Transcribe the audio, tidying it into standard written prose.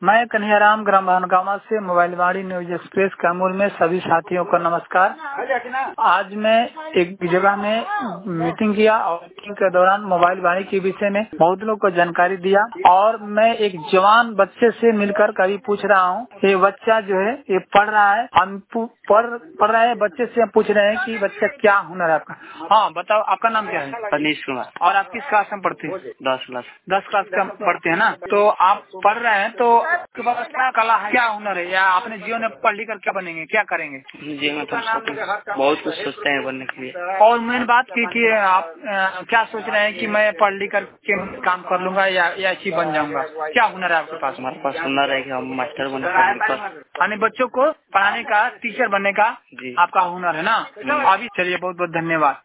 मैं कन्हैयाराम ग्राम भानगामा से mobile Vaani news express Kaimur में सभी साथियों को नमस्कार। आज मैं एक जगह में मीटिंग किया और मीटिंग के दौरान मोबाइल वाणी के विषय में बहुत लोग को जानकारी दिया और मैं एक जवान बच्चे से मिलकर कभी पूछ रहा हूँ। ये बच्चा जो है ये पढ़ रहा है, हम पढ़ रहे हैं, बच्चे से हम पूछ रहे हैं कि बच्चा क्या हुनर है आपका। हाँ बताओ, आपका नाम क्या है? अनीश कुमार। और आप किस क्लास में पढ़ते हैं? 10 क्लास। 10 क्लास का पढ़ते हैं ना। तो आप पढ़ रहे हैं तो आपके पास क्या कला है, क्या हुनर है, या आपने जीवन में पढ़ लिख कर क्या बनेंगे, क्या करेंगे? जी मैं तो बहुत कुछ सोचते हैं बनने के लिए। और मेन बात की आप क्या सोच रहे हैं कि मैं पढ़ लिख कर के काम कर लूंगा या ऐसी बन जाऊंगा? क्या हुनर है आपके पास? हमारे पास हुनर है कि हम मास्टर बने, यानी बच्चों को पढ़ाने का, टीचर बनने का जी आपका हुनर है ना। अभी चलिए, बहुत बहुत धन्यवाद।